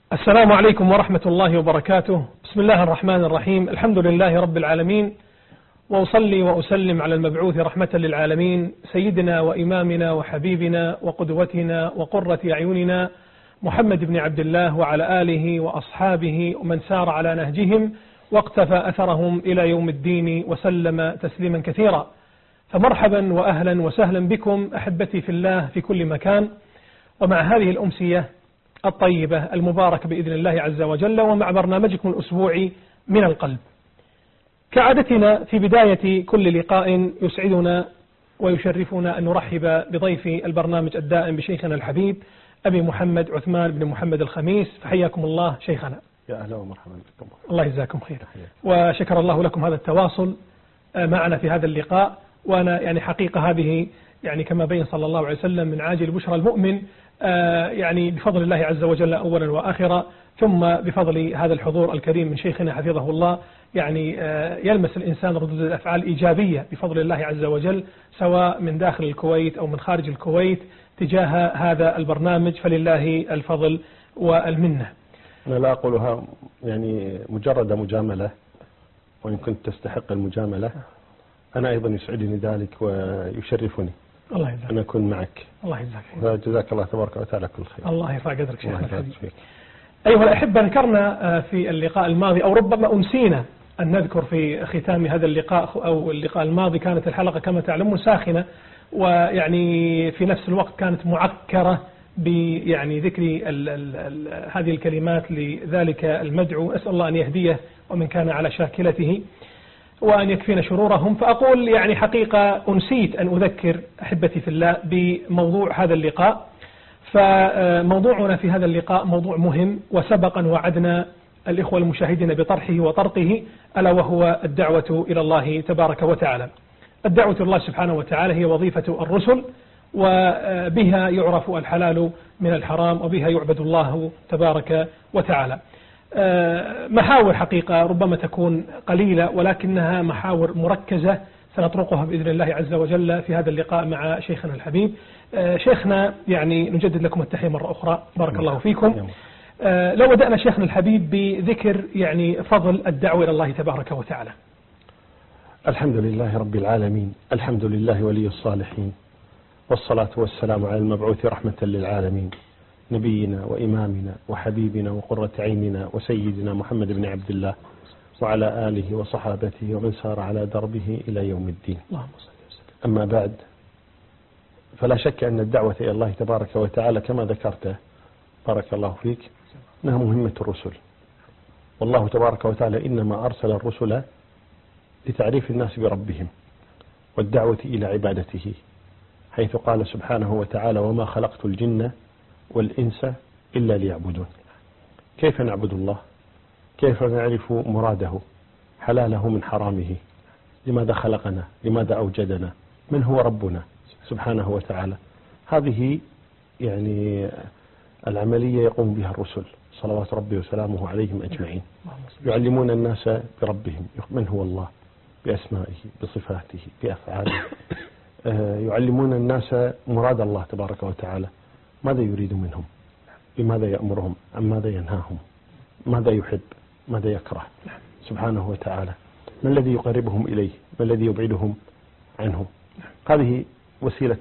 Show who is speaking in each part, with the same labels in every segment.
Speaker 1: السلام عليكم ورحمة الله وبركاته. بسم الله الرحمن الرحيم. الحمد لله رب العالمين، وأصلي وأسلم على المبعوث رحمة للعالمين سيدنا وإمامنا وحبيبنا وقدوتنا وقرة أعيننا محمد بن عبد الله وعلى آله وأصحابه ومن سار على نهجهم واقتفى أثرهم إلى يوم الدين وسلم تسليما كثيرا. فمرحبا وأهلا وسهلا بكم أحبتي في الله في كل مكان، ومع هذه الأمسية الطيبة المباركة بإذن الله عز وجل، ومع برنامجكم الأسبوعي من القلب. كعادتنا في بداية كل لقاء يسعدنا ويشرفنا أن نرحب بضيف البرنامج الدائم بشيخنا الحبيب أبي محمد عثمان بن محمد الخميس. فحياكم الله شيخنا.
Speaker 2: يا أهلا ومرحبا بكم.
Speaker 1: الله يجزاكم خير، وشكر الله لكم هذا التواصل معنا في هذا اللقاء. وأنا يعني حقيقة هذه يعني كما بين صلى الله عليه وسلم من عاجل بشرى المؤمن، يعني بفضل الله عز وجل أولا وآخرا، ثم بفضل هذا الحضور الكريم من شيخنا حفظه الله، يعني يلمس الإنسان ردود الأفعال إيجابية بفضل الله عز وجل، سواء من داخل الكويت أو من خارج الكويت تجاه هذا البرنامج، فلله الفضل والمنة.
Speaker 2: أنا لا أقولها يعني مجرد مجاملة، وإن كنت تستحق المجاملة أنا أيضا يسعدني ذلك ويشرفني
Speaker 1: الله يجزاك
Speaker 2: أن أكون معك.
Speaker 1: الله يجزاك.
Speaker 2: جزاك الله تبارك وتعالى كل خير.
Speaker 1: الله يرفع قدرك شيخنا الحبيب. أيها الأحبة، ذكرنا في اللقاء الماضي، أو ربما أنسينا أن نذكر في ختام هذا اللقاء، أو اللقاء الماضي كانت الحلقة كما تعلمون ساخنة، ويعني في نفس الوقت كانت معكرة يعني ذكر هذه الكلمات لذلك المدعو. أسأل الله أن يهديه ومن كان على شاكلته وأن يكفينا شرورهم. فأقول يعني حقيقة أنسيت أن أذكر أحبتي في الله بموضوع هذا اللقاء. فموضوعنا في هذا اللقاء موضوع مهم، وسبقا وعدنا الإخوة المشاهدين بطرحه وطرقه، ألا وهو الدعوة إلى الله تبارك وتعالى. الدعوة إلى الله سبحانه وتعالى هي وظيفة الرسل، وبها يعرف الحلال من الحرام، وبها يعبد الله تبارك وتعالى. محاور حقيقة ربما تكون قليلة، ولكنها محاور مركزة سنطرقها بإذن الله عز وجل في هذا اللقاء مع شيخنا الحبيب. شيخنا يعني نجدد لكم التحية مرة أخرى، بارك الله فيكم. لو بدأنا شيخنا الحبيب بذكر يعني فضل الدعوة إلى الله تبارك وتعالى.
Speaker 2: الحمد لله رب العالمين، الحمد لله ولي الصالحين، والصلاة والسلام على المبعوث رحمة للعالمين، نبينا وإمامنا وحبيبنا وقرة عيننا وسيدنا محمد بن عبد الله، وعلى آله وصحابته ومن سار على دربه إلى يوم الدين. أما بعد، فلا شك أن الدعوة إلى الله تبارك وتعالى كما ذكرت بارك الله فيك أنها مهمة الرسل، والله تبارك وتعالى إنما أرسل الرسل لتعريف الناس بربهم والدعوة إلى عبادته، حيث قال سبحانه وتعالى: وما خلقت الجن والإنس إلا ليعبدون. كيف نعبد الله؟ كيف نعرف مراده، حلاله من حرامه؟ لماذا خلقنا؟ لماذا أوجدنا؟ من هو ربنا سبحانه وتعالى؟ هذه يعني العملية يقوم بها الرسل صلوات ربي وسلامه عليهم أجمعين، يعلمون الناس بربهم، من هو الله بأسمائه بصفاته بأفعاله، يعلمون الناس مراد الله تبارك وتعالى، ماذا يريد منهم، بماذا يأمرهم، عن ماذا ينهاهم، ماذا يحب، ماذا يكره سبحانه وتعالى، ما الذي يقربهم إليه، ما الذي يبعدهم عنه. هذه وسيلة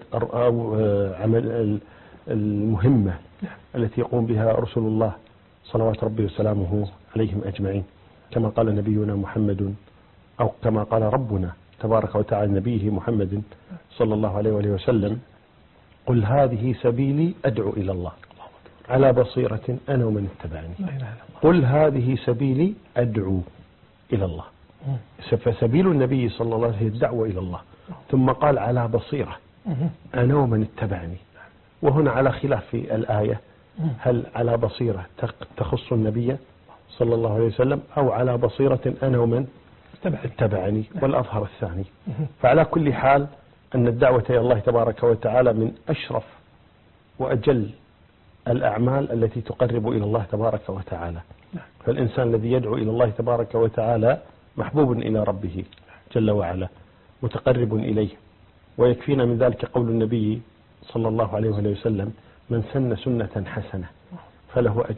Speaker 2: عمل المهمة التي يقوم بها رسول الله صلوات ربي وسلامه عليهم أجمعين، كما قال نبينا محمد، أو كما قال ربنا تبارك وتعالى نبيه محمد صلى الله عليه وآله وسلم: قل هذه سبيلي أدعو إلى الله على بصيرة أنا ومن اتبعني. قل هذه سبيلي أدعو إلى الله. فسبيل النبي صلى الله عليه وسلم الدعوة إلى الله، ثم قال على بصيرة أنا ومن اتبعني. وهنا على خلاف في الآية، هل على بصيرة تخص النبي صلى الله عليه وسلم، أو على بصيرة أنا ومن اتبعني، والأظهر الثاني. فعلى كل حال أن الدعوة إلى الله تبارك وتعالى من أشرف وأجل الأعمال التي تقرب إلى الله تبارك وتعالى. فالإنسان الذي يدعو إلى الله تبارك وتعالى محبوب إلى ربه جل وعلا، متقرب إليه. ويكفينا من ذلك قول النبي صلى الله عليه وسلم: من سن سنة حسنة فله أجرها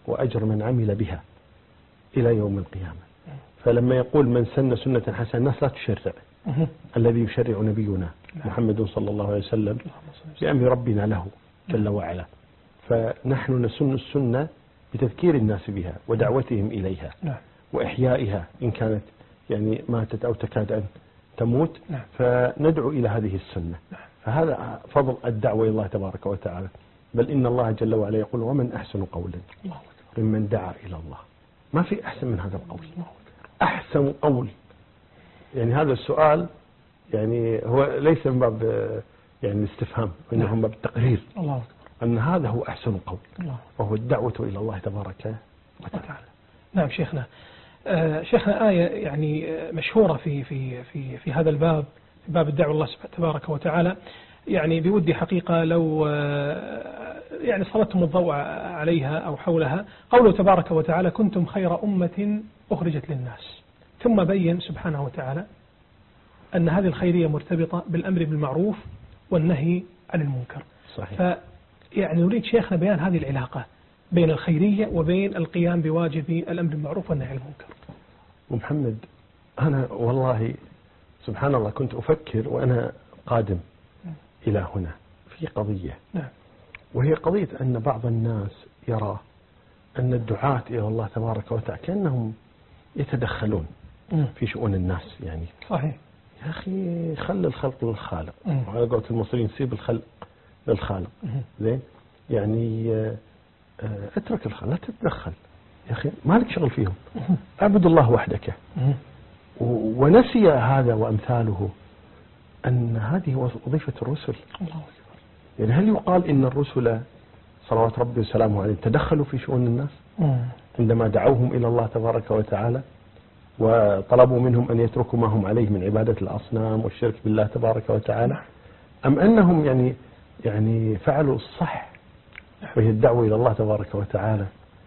Speaker 2: وأجر من عمل بها إلى يوم القيامة. فلما يقول من سن سنة حسنة، الناس لا تشرع، الذي يشرع نبينا محمد صلى الله عليه وسلم بأمر ربنا له جل وعلا. فنحن نسن السنة بتذكير الناس بها ودعوتهم إليها وإحيائها إن كانت يعني ماتت أو تكاد أن تموت، فندعو إلى هذه السنة. فهذا فضل الدعوة إلى الله تبارك وتعالى. بل إن الله جل وعلا يقول ومن أحسن قولا ممن دعا إلى الله. ما في أحسن من هذا القول، أحسن قول. يعني هذا السؤال يعني هو ليس من باب يعني الاستفهام، وإنه من باب التقرير أن هذا هو أحسن قول، وهو الدعوة إلى الله تبارك وتعالى.
Speaker 1: نعم شيخنا. شيخنا آية يعني مشهورة في هذا الباب، في باب الدعوة الله تبارك وتعالى، يعني بودي حقيقة لو يعني سلطتم الضوء عليها أو حولها. قوله تبارك وتعالى كنتم خير أمة أخرجت للناس، ثم بين سبحانه وتعالى أن هذه الخيرية مرتبطة بالأمر بالمعروف والنهي عن المنكر.
Speaker 2: صحيح.
Speaker 1: فيعني نريد شيخنا بيان هذه العلاقة بين الخيرية وبين القيام بواجب الأمر بالمعروف والنهي عن المنكر.
Speaker 2: ومحمد أنا والله سبحان الله كنت أفكر وأنا قادم إلى هنا في قضية، وهي قضية أن بعض الناس يرى أن الدعاة إلى الله تبارك وتعالى كأنهم يتدخلون في شؤون الناس. يعني
Speaker 1: صحيح
Speaker 2: يا أخي خل الخلق للخالق، وعلى قولة المصريين سيب الخلق للخالق. زين يعني اترك الخلق، لا تتدخل يا أخي، ما لك شغل فيهم، اعبد الله وحدك. ونسي هذا وأمثاله أن هذه وظيفة الرسل. يعني هل يقال إن الرسل صلوات ربي وسلامه عليهم تدخلوا في شؤون الناس عندما دعوهم إلى الله تبارك وتعالى وطلبوا منهم أن يتركوا ما هم عليه من عبادة الأصنام والشرك بالله تبارك وتعالى، أم أنهم يعني فعلوا الصح وهي الدعوة إلى الله تبارك وتعالى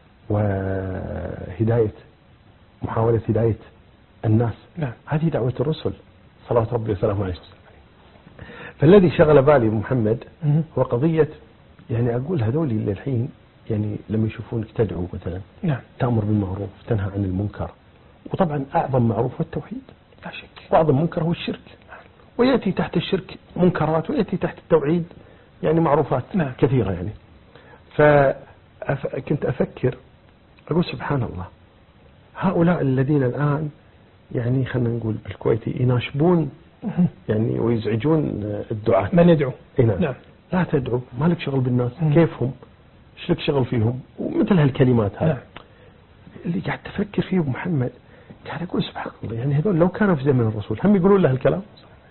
Speaker 2: محاولة هداية الناس؟ هذه دعوة الرسل صلوات ربي وسلامه عليه. فالذي شغل بالي محمد هو قضية، يعني أقول هذول اللي الحين يعني لما يشوفونك تدعو مثلا تأمر بالمعروف تنهى عن المنكر، وطبعا أعظم معروف هو التوحيد لا شك، وأعظم منكر هو الشرك، ويأتي تحت الشرك منكرات ويأتي تحت التوحيد يعني معروفات كثيرة. يعني فكنت أفكر أقول سبحان الله، هؤلاء الذين الآن يعني خلنا نقول بالكويتي يناشبون يعني ويزعجون الدعاة
Speaker 1: من يدعو.
Speaker 2: نعم. لا تدعو، ما لك شغل بالناس، كيفهم، ايش لك شغل فيهم، ومثل هالكلمات هذه اللي قاعد تفكر فيه محمد. قاعد أقول سبحان الله، يعني هذول لو كانوا في زمن الرسول هم يقولون له الكلام.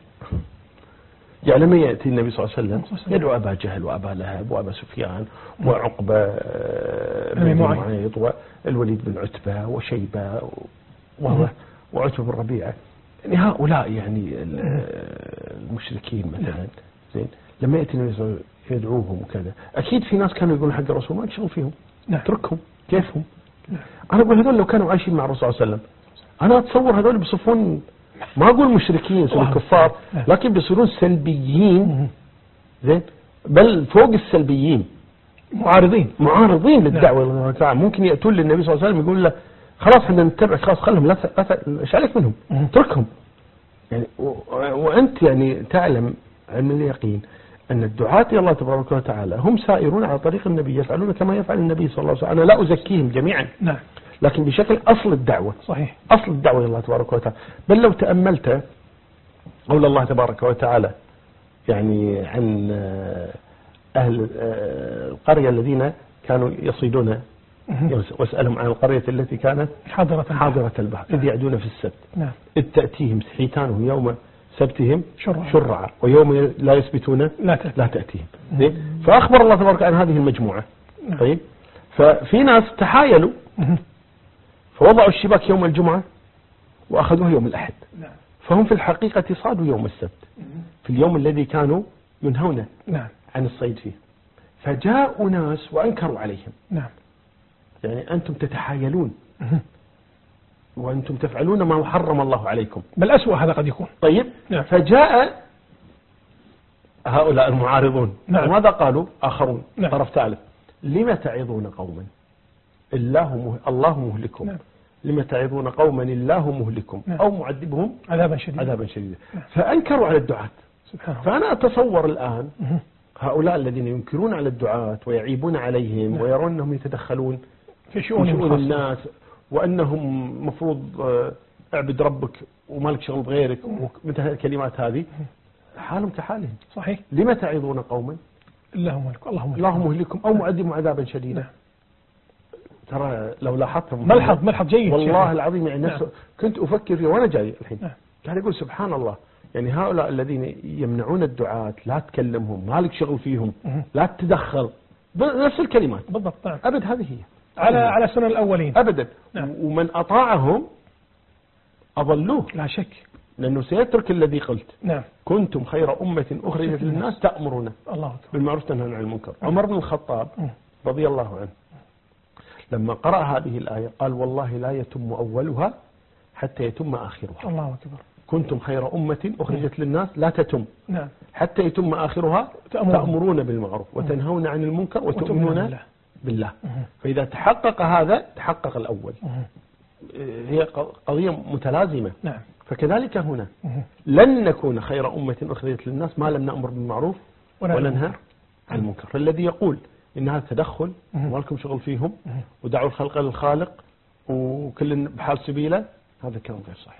Speaker 2: يعني لما يأتي النبي صلى الله عليه وسلم يدعو أبا جهل وأبا لهب وأبا سفيان وعقبة بن معيط والوليد بن عتبة وشيبة وعتبة بن ربيعة، يعني هؤلاء يعني المشركين مثلا. زين لما يأتي النبي صلى الله عليه وسلم يدعوهم وكذا، أكيد في ناس كانوا يقولون حق الرسول ما تشغل فيهم، اتركهم كيفهم. أنا أقول هذول لو كانوا عايشين مع الرسول صلى الله عليه وسلم أنا أتصور هذول بيصفون، ما أقول مشركين يصيرون كفار، لكن بيصيرون سلبيين. زين بل فوق السلبيين معارضين للدعوة إلى الله تعالى. ممكن يأتون للنبي صلى الله عليه وسلم يقول له خلاص احنا نتبعك، خلاص خلهم، لا ايش عليك منهم، اتركهم. يعني وأنت يعني تعلم علم اليقين أن الدعاة إلى الله تبارك وتعالى هم سائرون على طريق النبي، يفعلون كما يفعل النبي صلى الله عليه وسلم. أنا لا أزكيهم جميعا، لكن بشكل أصل الدعوة. صحيح. أصل الدعوة إلى الله تبارك وتعالى. بل لو تأملت قول الله تبارك وتعالى يعني عن أهل القرية الذين كانوا يصيدون، واسألهم عن القرية التي كانت حاضرة البحر إذ يعدون في السبت إذ تأتيهم حيتانهم يوم سبتهم شرعا ويوم لا يسبتون لا تأتيهم. فأخبر الله تبارك عن هذه المجموعة. طيب ففي ناس تحايلوا فوضعوا الشباك يوم الجمعة وأخذوها يوم الأحد، فهم في الحقيقة صادوا يوم السبت في اليوم الذي كانوا ينهون عن الصيد فيه. فجاءوا ناس وأنكروا عليهم. يعني أنتم تتحايلون وأنتم تفعلون ما حرم الله عليكم،
Speaker 1: بل أسوأ هذا قد يكون.
Speaker 2: طيب فجاء هؤلاء المعارضون، ماذا قالوا آخرون طرف ثالث؟ لما تعظون قوما الله مهلكهم.
Speaker 1: نعم.
Speaker 2: لما تعظون قوما الله مهلكهم
Speaker 1: نعم.
Speaker 2: أو معذبهم
Speaker 1: عذابا شديدا.
Speaker 2: عذابا شديدا.
Speaker 1: نعم.
Speaker 2: فأنكروا على الدعاة.
Speaker 1: سبحان الله.
Speaker 2: فأنا أتصور الآن هؤلاء الذين ينكرون على الدعاة ويعيبون عليهم.
Speaker 1: نعم.
Speaker 2: ويرون أنهم يتدخلون
Speaker 1: في شؤون
Speaker 2: الناس، وأنهم مفروض اعبد ربك ومالك شغل بغيرك ومثل الكلمات هذه، حالهم كحالهم.
Speaker 1: صحيح.
Speaker 2: لما تعظون قوما الله مهلكم أو معذبهم عذابا شديدا.
Speaker 1: نعم.
Speaker 2: ترى لو لاحظت
Speaker 1: ملحظ جيد
Speaker 2: والله العظيم، يعني
Speaker 1: نعم.
Speaker 2: كنت أفكر فيه وأنا جاي الحين.
Speaker 1: نعم.
Speaker 2: كان يقول سبحان الله، يعني هؤلاء الذين يمنعون الدعاة، لا تكلمهم، مالك شغل فيهم، لا تتدخل، نفس الكلمات
Speaker 1: بالضبط. نعم.
Speaker 2: أبد، هذه هي
Speaker 1: على سنن الأولين
Speaker 2: أبدا.
Speaker 1: نعم.
Speaker 2: ومن أطاعهم أضلوه
Speaker 1: لا شك،
Speaker 2: لأنه سيترك الذي قلت.
Speaker 1: نعم.
Speaker 2: كنتم خير أمة أخرجت للناس تأمرون بالمعروف تنهون عن المنكر. عمر بن الخطاب رضي الله عنه لما قرأ هذه الآية قال والله لا يتم أولها حتى يتم آخرها.
Speaker 1: الله أكبر.
Speaker 2: كنتم خير أمة أخرجت للناس لا تتم،
Speaker 1: نعم،
Speaker 2: حتى يتم آخرها تأمرون بالمعروف وتنهون عن المنكر وتؤمنون بالله. فإذا تحقق هذا تحقق الأول. هي قضية متلازمة.
Speaker 1: نعم.
Speaker 2: فكذلك هنا لن نكون خير أمة أخرجت للناس ما لم نأمر بالمعروف وننهى عن المنكر. فالذي يقول إن هذا تدخل وما لكم شغل فيهم ودعوا الخلق للخالق وكل بحال سبيله، هذا كلام غير صحيح.